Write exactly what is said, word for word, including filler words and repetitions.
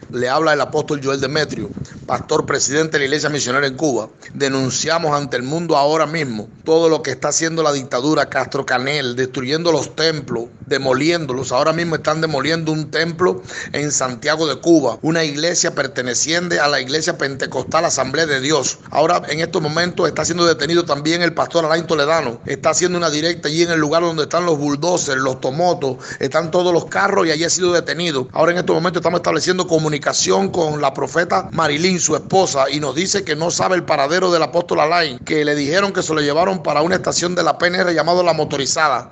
Le habla el apóstol Joel Demetrio, pastor presidente de la Iglesia Misionera en Cuba. Denunciamos ante el mundo ahora mismo todo lo que está haciendo la dictadura Castro Canel, destruyendo los templos, demoliéndolos. Ahora mismo están demoliendo un templo en Santiago de Cuba, una iglesia perteneciente a la iglesia pentecostal Asamblea de Dios. Ahora en estos momentos está siendo detenido también el pastor Alain Toledano. Está haciendo una directa allí en el lugar donde están los bulldozers, los tomotos, están todos los carros y allí ha sido detenido. Ahora en estos momentos estamos estableciendo comunicación con la profeta Marilyn, su esposa, y nos dice que no sabe el paradero del apóstol Alain, que le dijeron que se lo llevaron para una estación de la P N R llamado La Motorizada.